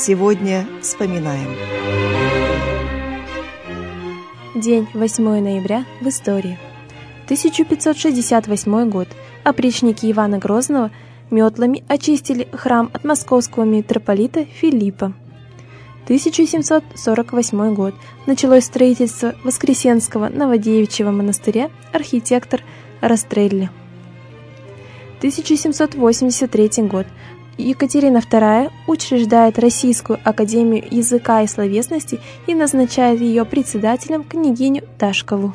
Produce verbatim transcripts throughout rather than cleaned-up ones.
Сегодня вспоминаем. День восьмое ноября в истории. тысяча пятьсот шестьдесят восьмой год. Опричники Ивана Грозного метлами очистили храм от московского митрополита Филиппа. тысяча семьсот сорок восьмой год. Началось строительство Воскресенского Новодевичьего монастыря, архитектор Растрелли. тысяча семьсот восемьдесят третий год. Екатерина вторая учреждает Российскую академию языка и словесности и назначает ее председателем княгиню Дашкову.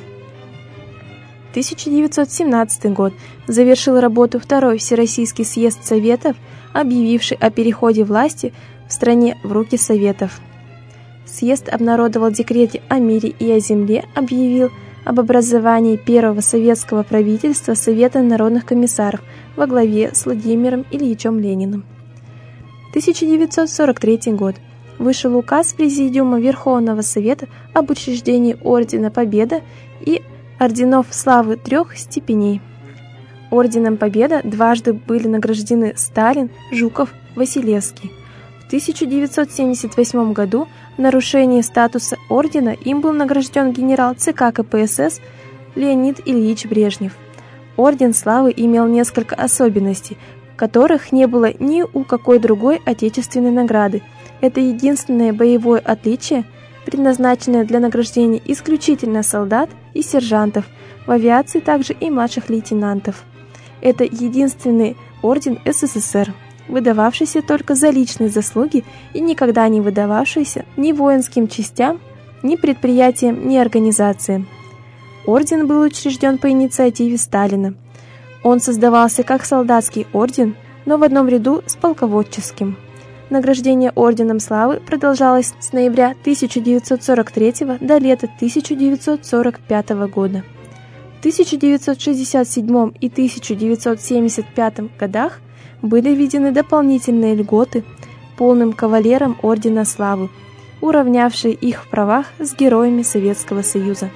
тысяча девятьсот семнадцатый год. Завершил работу Второй Всероссийский съезд Советов, объявивший о переходе власти в стране в руки Советов. Съезд обнародовал декрет о мире и о земле, объявил об образовании первого советского правительства Совета народных комиссаров во главе с Владимиром Ильичем Лениным. тысяча девятьсот сорок третий год. Вышел указ Президиума Верховного Совета об учреждении Ордена Победы и орденов славы трех степеней. Орденом Победа дважды были награждены Сталин, Жуков, Василевский. В тысяча девятьсот семьдесят восьмом году в нарушении статуса ордена им был награжден генерал ЦК КПСС Леонид Ильич Брежнев. Орден Славы имел несколько особенностей, которых не было ни у какой другой отечественной награды. Это единственное боевое отличие, предназначенное для награждения исключительно солдат и сержантов, в авиации также и младших лейтенантов. Это единственный орден СССР, выдававшийся только за личные заслуги и никогда не выдававшийся ни воинским частям, ни предприятиям, ни организациям. Орден был учрежден по инициативе Сталина. Он создавался как солдатский орден, но в одном ряду с полководческим. Награждение Орденом Славы продолжалось с ноября тысяча девятьсот сорок третьего до лета тысяча девятьсот сорок пятого года. В тысяча девятьсот шестьдесят седьмом и тысяча девятьсот семьдесят пятом годах были введены дополнительные льготы полным кавалерам Ордена Славы, уравнявшие их в правах с героями Советского Союза.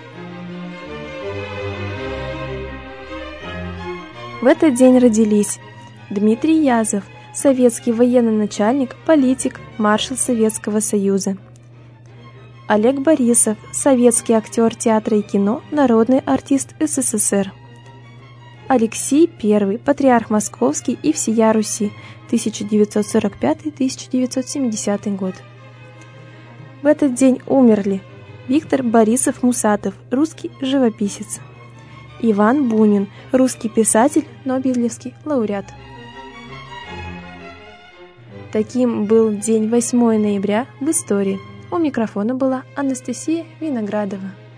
В этот день родились Дмитрий Язов, советский военный начальник, политик, маршал Советского Союза. Олег Борисов, советский актер театра и кино, народный артист СССР. Алексей I, патриарх Московский и всея Руси, тысяча девятьсот сорок пятый — тысяча девятьсот семидесятый год. В этот день умерли Виктор Борисов-Мусатов, русский живописец. Иван Бунин, русский писатель, Нобелевский лауреат. Таким был день восьмое ноября в истории. У микрофона была Анастасия Виноградова.